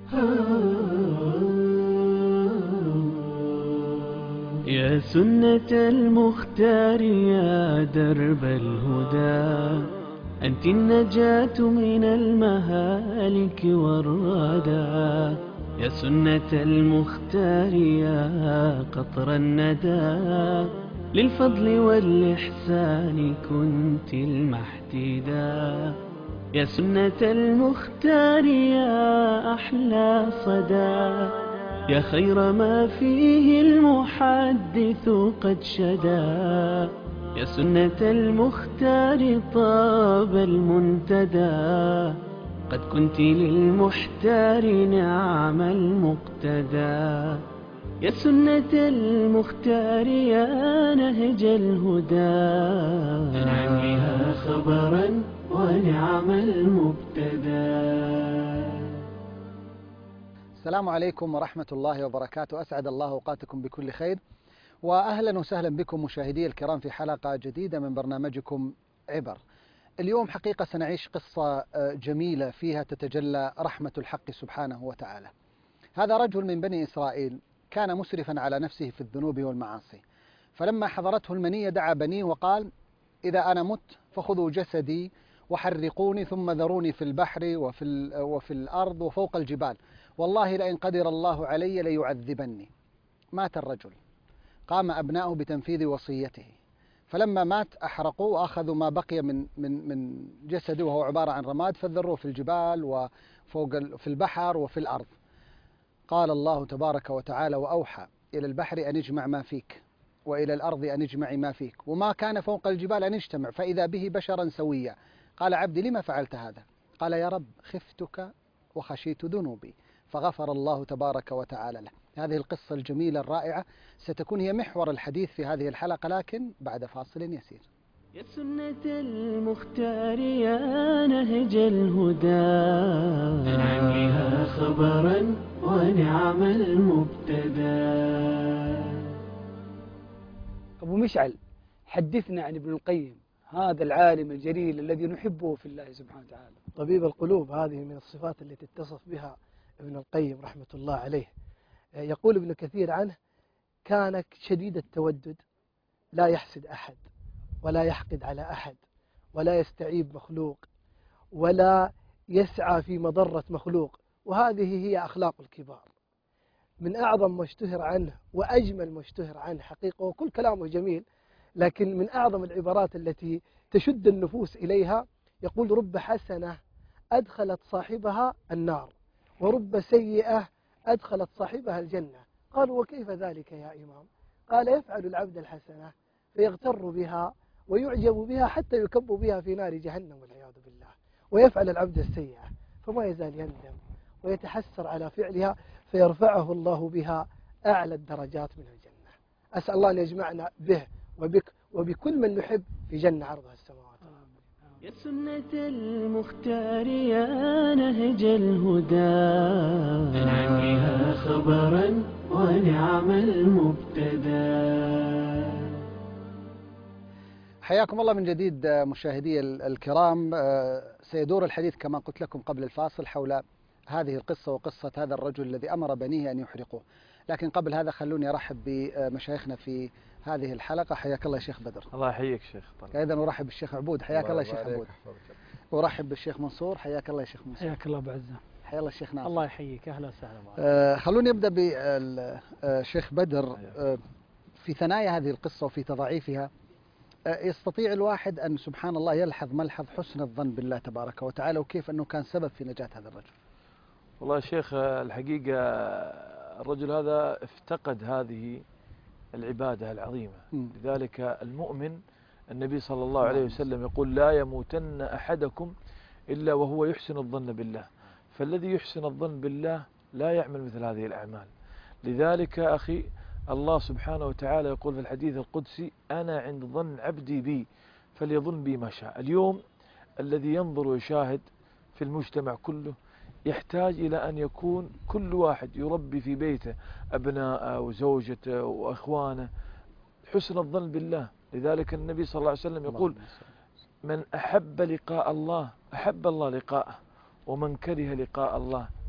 يا سنة المختار يا درب الهدى، أنت النجاة من المهالك والردى. يا سنة المختار يا قطر الندى، للفضل والإحسان كنت المحتدا. يا سنة المختار يا أحلى صدى، يا خير ما فيه المحدث قد شدا. يا سنة المختار طاب المنتدى، قد كنت للمحتار نعم المقتدى. يا سنة المختار يا نهج الهدى، انعم بها خبرا ونعم المبتدى. السلام عليكم ورحمة الله وبركاته. أسعد الله أوقاتكم بكل خير، وأهلا وسهلا بكم مشاهدي الكرام في حلقة جديدة من برنامجكم عبر. اليوم حقيقة سنعيش قصة جميلة فيها تتجلى رحمة الحق سبحانه وتعالى. هذا رجل من بني إسرائيل كان مسرفا على نفسه في الذنوب والمعاصي، فلما حضرته المنية دعا بنيه وقال: إذا أنا مت فخذوا جسدي وحرقوني ثم ذروني في البحر وفي الأرض وفوق الجبال، والله لئن قدر الله علي ليعذبني. مات الرجل، قام أبناؤه بتنفيذ وصيته، فلما مات أحرقوه وأخذوا ما بقي من جسده وهو عبارة عن رماد فذروه في الجبال وفوق في البحر وفي الأرض. قال الله تبارك وتعالى: وأوحى إلى البحر أن اجمع ما فيك وإلى الأرض أن اجمعي ما فيك وما كان فوق الجبال أن اجتمع فإذا به بشرا سويا. قال: عبدي لما فعلت هذا؟ قال: يا رب خفتك وخشيت ذنوبي، فغفر الله تبارك وتعالى له. هذه القصة الجميلة الرائعة ستكون هي محور الحديث في هذه الحلقة، لكن بعد فاصل يسير. يا سنة المختار يا نهج الهدى، انعم بها خبرا ونعم المبتدى. أبو مشعل، حدثنا عن ابن القيم، هذا العالم الجليل الذي نحبه في الله سبحانه وتعالى. طبيب القلوب، هذه من الصفات التي اتصف بها ابن القيم رحمة الله عليه. يقول ابن كثير عنه: كان شديد التودد، لا يحسد أحد ولا يحقد على أحد ولا يستعيب مخلوق ولا يسعى في مضرة مخلوق، وهذه هي أخلاق الكبار. من أعظم ما اشتهر عنه وأجمل ما اشتهر عنه حقيقة، وكل كلامه جميل، لكن من أعظم العبارات التي تشد النفوس إليها يقول: رب حسنة أدخلت صاحبها النار ورب سيئة أدخلت صاحبها الجنة. قالوا: وكيف ذلك يا إمام؟ قال: يفعل العبد الحسنة فيغتر بها ويعجب بها حتى يكب بها في نار جهنم والعياذ بالله، ويفعل العبد السيئة فما يزال يندم ويتحسر على فعلها فيرفعه الله بها أعلى الدرجات من الجنة. أسأل الله أن يجمعنا به وبك وبكل من نحب في جنة عرضها السماوات. يا سنة المختار يا نهج الهدى، انعم بها خبرا ونعم المبتدى. حياكم الله من جديد مشاهدي الكرام. سيدور الحديث كما قلت لكم قبل الفاصل حول هذه القصة وقصة هذا الرجل الذي أمر بنيه أن يحرقوه، لكن قبل هذا خلوني أرحب بمشايخنا في هذه الحلقة. حياك الله شيخ بدر. الله يحييك شيخ. أيضا أرحب بالشيخ عبود. حياك الله شيخ عبود. أرحب بالشيخ منصور. حياك الله يا شيخ منصور. حياك الله بعزة. حيا الله الشيخ ناصر. الله يحييك، أهلا وسهلا. خلوني أبدأ بالشيخ بدر. في ثنايا هذه القصة وفي تضعيفها يستطيع الواحد أن سبحان الله يلحظ ملحظ حسن الظن بالله تبارك وتعالى، وكيف أنه كان سبب في نجاة هذا الرجل. والله يا شيخ، الحقيقة الرجل هذا افتقد هذه العبادة العظيمة. لذلك المؤمن النبي صلى الله عليه وسلم يقول: لا يموتن أحدكم إلا وهو يحسن الظن بالله. فالذي يحسن الظن بالله لا يعمل مثل هذه الأعمال. لذلك أخي الله سبحانه وتعالى يقول في الحديث القدسي: أنا عند ظن عبدي بي فليظن بي ما شاء. اليوم الذي ينظر ويشاهد في المجتمع كله يحتاج إلى أن يكون كل واحد يربي في بيته أبناءه وزوجته وأخوانه حسن الظن بالله. لذلك النبي صلى الله عليه وسلم يقول: من أحب لقاء الله أحب الله لقاءه، ومن كره لقاء الله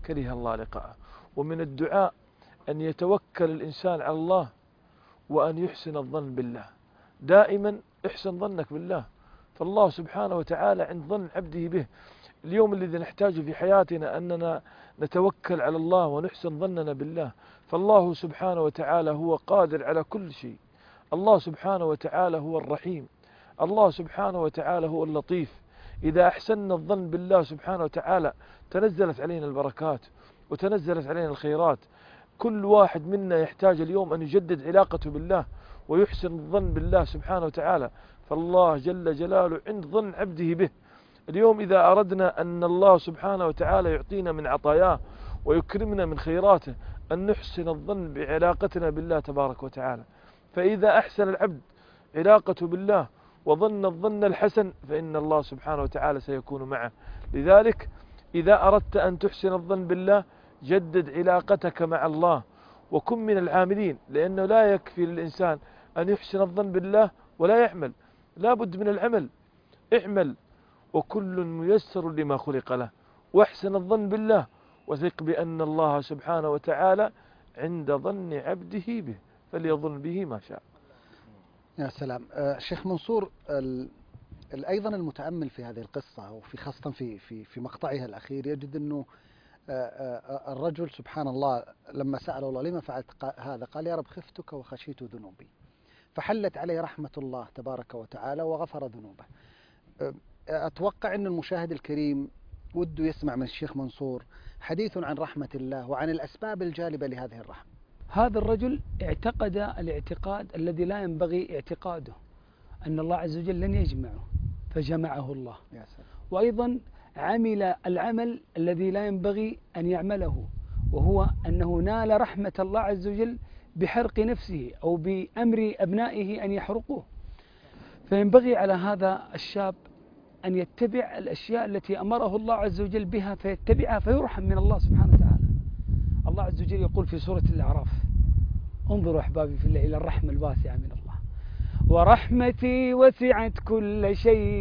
كره الله لقاءه. ومن الدعاء أن يتوكل الإنسان على الله وأن يحسن الظن بالله. دائما احسن ظنك بالله، فالله سبحانه وتعالى عند ظن عبده به. اليوم الذي نحتاجه في حياتنا أننا نتوكل على الله ونحسن ظننا بالله، فالله سبحانه وتعالى هو قادر على كل شيء. الله سبحانه وتعالى هو الرحيم، الله سبحانه وتعالى هو اللطيف. إذا أحسننا الظن بالله سبحانه وتعالى تنزلت علينا البركات وتنزلت علينا الخيرات. كل واحد منا يحتاج اليوم أن يجدد علاقته بالله ويحسن الظن بالله سبحانه وتعالى، فالله جل جلاله عند ظن عبده به. اليوم إذا أردنا أن الله سبحانه وتعالى يعطينا من عطاياه ويكرمنا من خيراته، أن نحسن الظن بعلاقتنا بالله تبارك وتعالى. فإذا أحسن العبد علاقته بالله وظن الظن الحسن فإن الله سبحانه وتعالى سيكون معه. لذلك إذا أردت أن تحسن الظن بالله جدد علاقتك مع الله وكن من العاملين، لأنه لا يكفي للإنسان أن يحسن الظن بالله ولا يعمل، لا بد من العمل. اعمل وكل ميسر لما خلق له، واحسن الظن بالله وثق بأن الله سبحانه وتعالى عند ظن عبده به فليظن به ما شاء. يا سلام. شيخ منصور، أيضا المتأمل في هذه القصة وفي خاصة في مقطعها الأخير يجد أنه الرجل سبحان الله لما سأل الله لما فعلت هذا قال يا رب خفتك وخشيت ذنوبي، فحلت عليه رحمة الله تبارك وتعالى وغفر ذنوبه. أتوقع أن المشاهد الكريم وده يسمع من الشيخ منصور حديث عن رحمة الله وعن الأسباب الجالبة لهذه الرحمة. هذا الرجل اعتقد الاعتقاد الذي لا ينبغي اعتقاده، أن الله عز وجل لن يجمعه فجمعه الله. يا سلام. وأيضا عمل العمل الذي لا ينبغي أن يعمله، وهو أنه نال رحمة الله عز وجل بحرق نفسه أو بأمر أبنائه أن يحرقوه. فينبغي على هذا الشاب أن يتبع الأشياء التي أمره الله عز وجل بها فيتبعها فيرحم من الله سبحانه وتعالى. الله عز وجل يقول في سورة الأعراف: انظروا أحبابي في الله إلى الرحمة الواسعة من الله: ورحمتي وسعت كل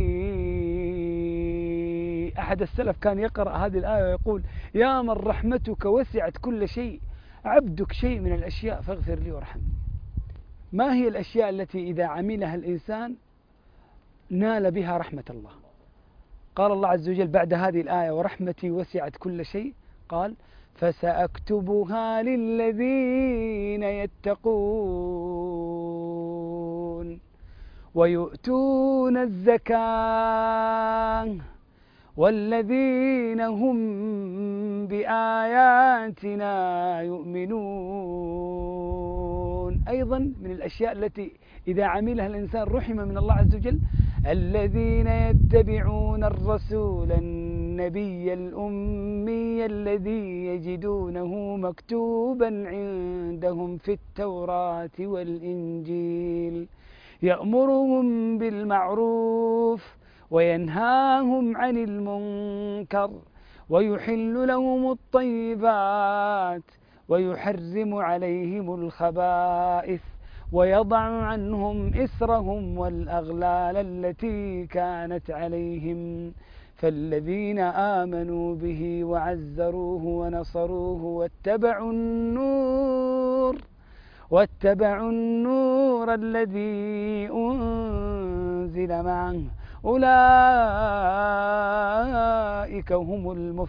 شيء. أحد السلف كان يقرأ هذه الآية ويقول: يا من رحمتك وسعت كل شيء، عبدك شيء من الأشياء فاغفر لي وارحمني. ما هي الأشياء التي إذا عملها الإنسان نال بها رحمة الله؟ قال الله عز وجل بعد هذه الآية: ورحمتي وسعت كل شيء، قال: فسأكتبها للذين يتقون ويؤتون الزكاة والذين هم بآياتنا يؤمنون. أيضا من الأشياء التي إذا عملها الإنسان رحم من الله عز وجل: الذين يتبعون الرسول النبي الأمي الذي يجدونه مكتوبا عندهم في التوراة والإنجيل يأمرهم بالمعروف وينهاهم عن المنكر ويحل لهم الطيبات ويحرم عليهم الخبائث ويضع عنهم إسرهم والأغلال التي كانت عليهم. فالذين آمنوا به وعزروه ونصروه واتبعوا النور الذي أنزل معه أولئك هم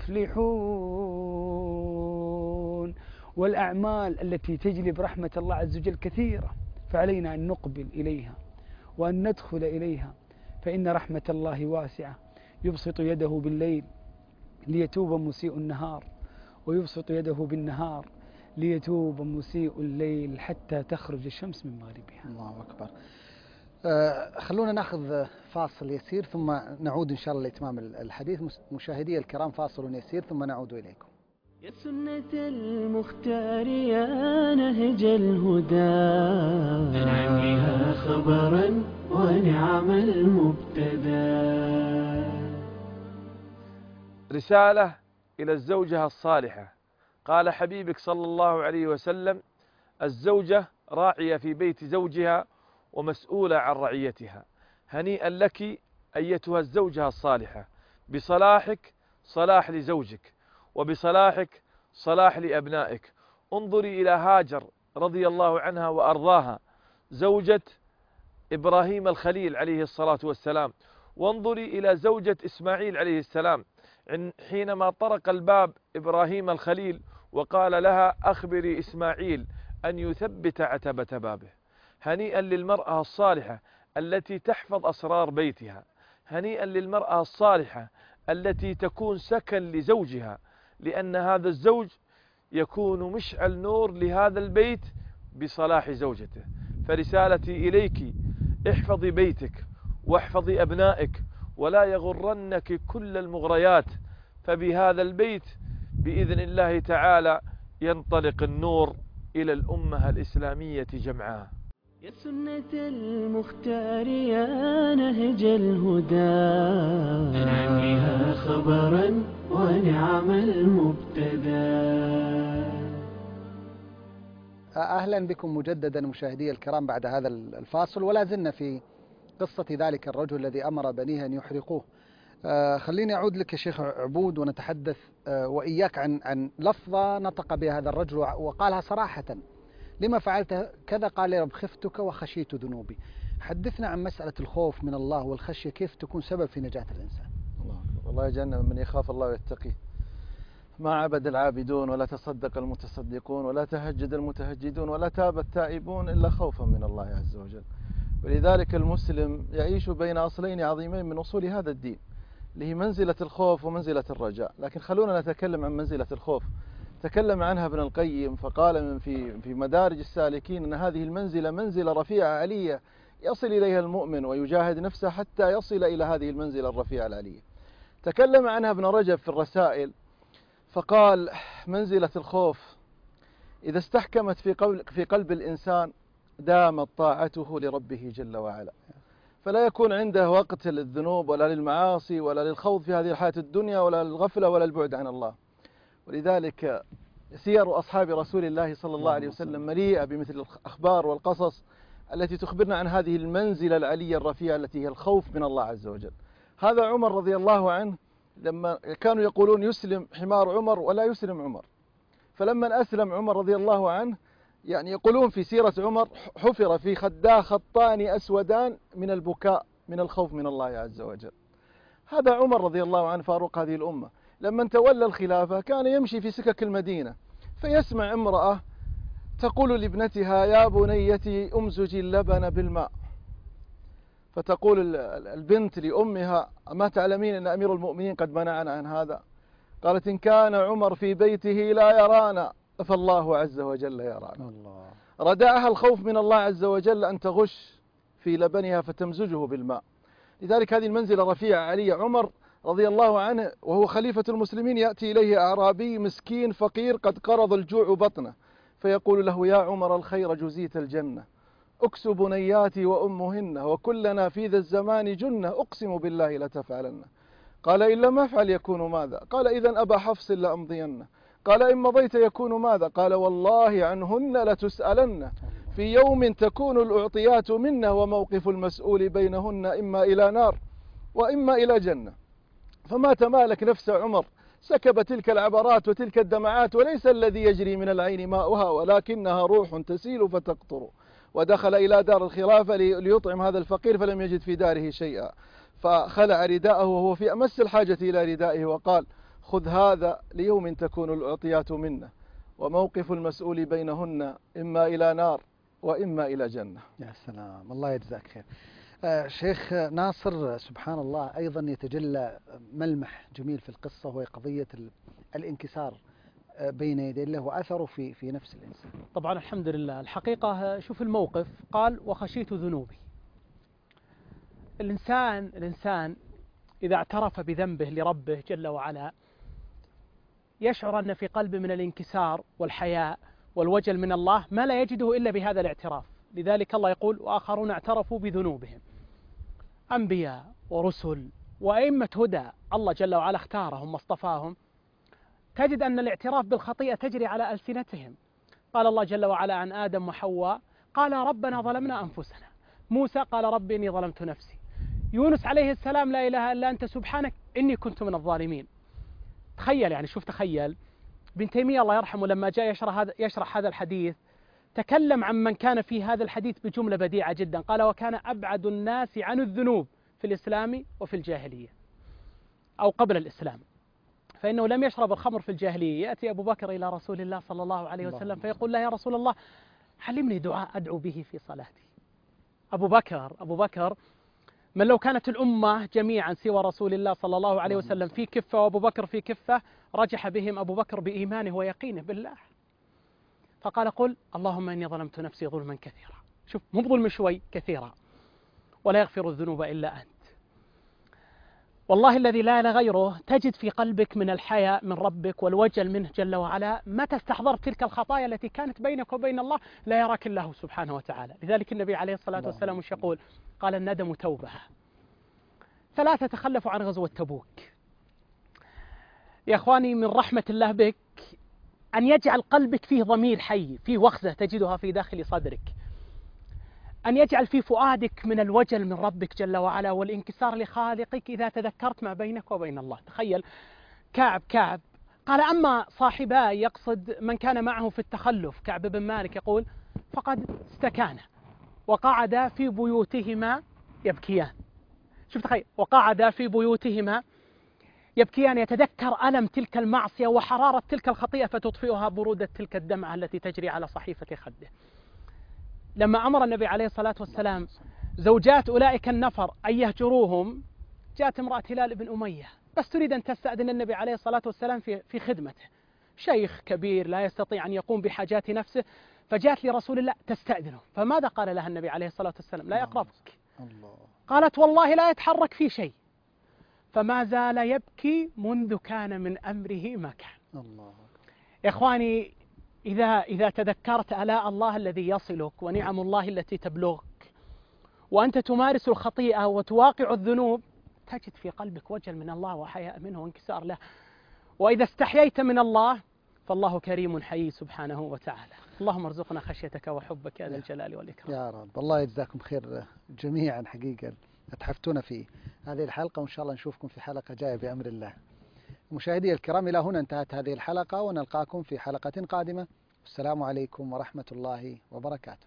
المفلحون. والأعمال التي تجلب رحمة الله عز وجل كثيرة، فعلينا أن نقبل إليها وأن ندخل إليها، فإن رحمة الله واسعة. يبسط يده بالليل ليتوب مسيء النهار، ويبسط يده بالنهار ليتوب مسيء الليل حتى تخرج الشمس من مغربها. الله أكبر. خلونا ناخذ فاصل يسير ثم نعود إن شاء الله لإتمام الحديث. مشاهدي الكرام، فاصل يسير ثم نعود إليكم. يا سنة المختار يا نهج الهدى، أنعم بها خبرا ونعم المبتدى. رسالة إلى الزوجة الصالحة. قال حبيبك صلى الله عليه وسلم: الزوجة راعية في بيت زوجها ومسؤولة عن رعيتها. هنيئا لك أيتها الزوجة الصالحة، بصلاحك صلاح لزوجك، وبصلاحك صلاح لأبنائك. انظري إلى هاجر رضي الله عنها وأرضاها، زوجة إبراهيم الخليل عليه الصلاة والسلام، وانظري إلى زوجة إسماعيل عليه السلام حينما طرق الباب إبراهيم الخليل وقال لها أخبري إسماعيل أن يثبت عتبة بابه. هنيئا للمرأة الصالحة التي تحفظ أسرار بيتها، هنيئا للمرأة الصالحة التي تكون سكن لزوجها، لأن هذا الزوج يكون مشعل نور لهذا البيت بصلاح زوجته. فرسالتي إليك احفظي بيتك واحفظي أبنائك، ولا يغرنك كل المغريات، فبهذا البيت بإذن الله تعالى ينطلق النور إلى الأمة الإسلامية جمعاء. يا سنة المختار يا نهج الهدى، أنعم بها خبرا ونعم المبتدى. أهلا بكم مجددا مشاهدي الكرام بعد هذا الفاصل، ولا زلنا في قصة ذلك الرجل الذي أمر بنيه أن يحرقوه. خليني أعود لك يا شيخ عبود ونتحدث وإياك عن لفظة نطق بها هذا الرجل وقالها صراحة. لما فعلت كذا؟ قال يا رب خفتك وخشيت ذنوبي. حدثنا عن مسألة الخوف من الله والخشية، كيف تكون سبب في نجاة الإنسان؟ الله يجعلنا من يخاف الله ويتقيه. ما عبد العابدون ولا تصدق المتصدقون ولا تهجد المتهجدون ولا تاب التائبون إلا خوفا من الله عز وجل. ولذلك المسلم يعيش بين أصلين عظيمين من أصول هذا الدين، اللي هي منزلة الخوف ومنزلة الرجاء. لكن خلونا نتكلم عن منزلة الخوف. تكلم عنها ابن القيم فقال في مدارج السالكين أن هذه المنزلة منزلة رفيعة علية يصل إليها المؤمن ويجاهد نفسه حتى يصل إلى هذه المنزلة الرفيعة العلية. تكلم عنها ابن رجب في الرسائل فقال منزلة الخوف إذا استحكمت في قلب الإنسان دامت طاعته لربه جل وعلا، فلا يكون عنده وقت للذنوب ولا للمعاصي ولا للخوض في هذه الحياة الدنيا ولا للغفلة ولا البعد عن الله. ولذلك سير أصحاب رسول الله صلى الله عليه وسلم مليئة بمثل الأخبار والقصص التي تخبرنا عن هذه المنزلة العلية الرفيعة التي هي الخوف من الله عز وجل. هذا عمر رضي الله عنه لما كانوا يقولون يسلم حمار عمر ولا يسلم عمر، فلما أسلم عمر رضي الله عنه يعني يقولون في سيرة عمر حفر في خداه خطان أسودان من البكاء من الخوف من الله عز وجل. هذا عمر رضي الله عنه فاروق هذه الأمة، لما تولى الخلافة كان يمشي في سكك المدينة فيسمع امرأة تقول لابنتها يا بنيتي أمزجي اللبن بالماء، فتقول البنت لأمها أما تعلمين أن أمير المؤمنين قد منعنا عن هذا؟ قالت إن كان عمر في بيته لا يرانا فالله عز وجل يرانا. الله. ردعها الخوف من الله عز وجل أن تغش في لبنها فتمزجه بالماء. لذلك هذه المنزلة رفيعة علية. عمر رضي الله عنه وهو خليفة المسلمين يأتي إليه أعرابي مسكين فقير قد قرض الجوع بطنه فيقول له يا عمر الخير جزيت الجنة، أكس بنياتي وأمهن وكلنا في ذا الزمان جنة أقسم بالله لتفعلن. قال إن لم أفعل يكون ماذا؟ قال إذن أبا حفص لأمضين. قال إن مضيت يكون ماذا؟ قال والله عنهن لتسألن في يوم تكون الأعطيات منا وموقف المسؤول بينهن إما إلى نار وإما إلى جنة. فما تمالك نفس عمر، سكب تلك العبرات وتلك الدمعات وليس الذي يجري من العين ماؤها ولكنها روح تسيل فتقطر. ودخل إلى دار الخلافة ليطعم هذا الفقير فلم يجد في داره شيئا، فخلع رداءه وهو في أمس الحاجة إلى ردائه وقال خذ هذا ليوم تكون الأعطيات منا وموقف المسؤول بينهن إما إلى نار وإما إلى جنة. يا سلام، الله يجزاك خير. شيخ ناصر، سبحان الله أيضا يتجلى ملمح جميل في القصة وهي قضية الانكسار بين يدي الله وأثره في نفس الإنسان. طبعا الحمد لله. الحقيقة شوف الموقف، قال وخشيت ذنوبي. الإنسان إذا اعترف بذنبه لربه جل وعلا يشعر أن في قلبه من الانكسار والحياء والوجل من الله ما لا يجده إلا بهذا الاعتراف. لذلك الله يقول وآخرون اعترفوا بذنوبهم. أنبياء ورسل وأئمة هدى الله جل وعلا اختارهم واصطفاهم، تجد أن الاعتراف بالخطيئة تجري على ألسنتهم. قال الله جل وعلا عن آدم وحواء قال ربنا ظلمنا أنفسنا. موسى قال رب إني ظلمت نفسي. يونس عليه السلام لا إله إلا أنت سبحانك إني كنت من الظالمين. تخيل يعني، شوف تخيل ابن تيمية الله يرحمه لما جاء يشرح هذا الحديث تكلم عن من كان في هذا الحديث بجملة بديعة جدا، قال: وكان أبعد الناس عن الذنوب في الإسلام وفي الجاهلية أو قبل الإسلام، فإنه لم يشرب الخمر في الجاهلية. يأتي أبو بكر إلى رسول الله صلى الله عليه وسلم فيقول له: يا رسول الله علمني دعاء أدعو به في صلاتي. أبو بكر من لو كانت الأمة جميعا سوى رسول الله صلى الله عليه وسلم في كفة وأبو بكر في كفة رجح بهم أبو بكر بإيمانه ويقينه بالله، فقال: قل اللهم إني ظلمت نفسي ظلما كثيرا. شوف، مو بظلم شوي، كثيرا، ولا يغفر الذنوب إلا أنت. والله الذي لا إله غيره تجد في قلبك من الحياء من ربك والوجل منه جل وعلا متى استحضرت تلك الخطايا التي كانت بينك وبين الله لا يراك الله سبحانه وتعالى. لذلك النبي عليه الصلاة والسلام وش يقول؟ قال: الندم توبة. 3 تخلفوا عن غزوة تبوك. يا أخواني، من رحمة الله بك أن يجعل قلبك فيه ضمير حي، فيه وخزة تجدها في داخل صدرك، أن يجعل في فؤادك من الوجل من ربك جل وعلا والانكسار لخالقك إذا تذكرت ما بينك وبين الله. تخيل كعب قال: أما صاحباي، يقصد من كان معه في التخلف، كعب بن مالك، يقول: فقد استكانا وقعدا في بيوتهما يبكيان. شوف تخيل، وقعدا في بيوتهما يبكيان، يتذكر ألم تلك المعصية وحرارة تلك الخطيئة فتطفئها برودة تلك الدمعة التي تجري على صحيفة خده. لما أمر النبي عليه الصلاة والسلام زوجات أولئك النفر أن يهجروهم، جاءت امرأة هلال بن أمية بس تريد أن تستأذن النبي عليه الصلاة والسلام في خدمته، شيخ كبير لا يستطيع أن يقوم بحاجات نفسه، فجاءت لرسول الله تستأذنه. فماذا قال لها النبي عليه الصلاة والسلام؟ لا يقربك. قالت: والله لا يتحرك في شيء. فما زال يبكي منذ كان من أمره ما كان. يا إخواني، إذا تذكرت آلاء الله الذي يصلك ونعم الله التي تبلغك وأنت تمارس الخطيئة وتواقع الذنوب، تجد في قلبك وجل من الله وحياء منه وانكسار له. وإذا استحييت من الله فالله كريم حي سبحانه وتعالى. اللهم ارزقنا خشيتك وحبك يا ذا الجلال والإكرام. يا رب، الله يجزاكم خير جميعا، حقيقة أتحفتونا في هذه الحلقة، وإن شاء الله نشوفكم في حلقة جاية بأمر الله. مشاهدي الكرام، إلى هنا انتهت هذه الحلقة، ونلقاكم في حلقة قادمة. السلام عليكم ورحمة الله وبركاته.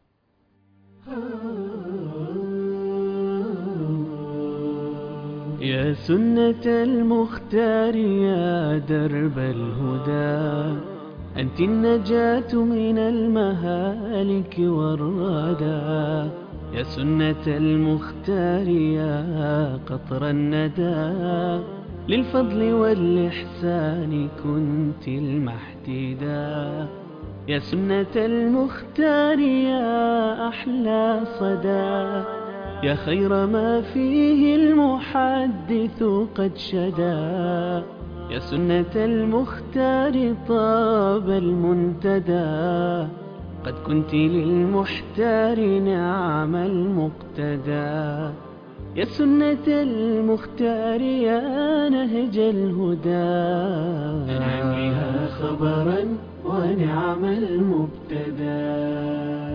يا سنة المختار يا درب الهدى، أنت النجاة من المهالك والردى. يا سنة المختار يا قطر الندى، للفضل والإحسان كنت المحتدا. يا سنة المختار يا أحلى صدى، يا خير ما فيه المحدث قد شدا. يا سنة المختار طاب المنتدى، قد كنت للمحتار نعم المقتدى. يا سنة المختار يا نهج الهدى، أنعم بها خبرا ونعم المبتدى.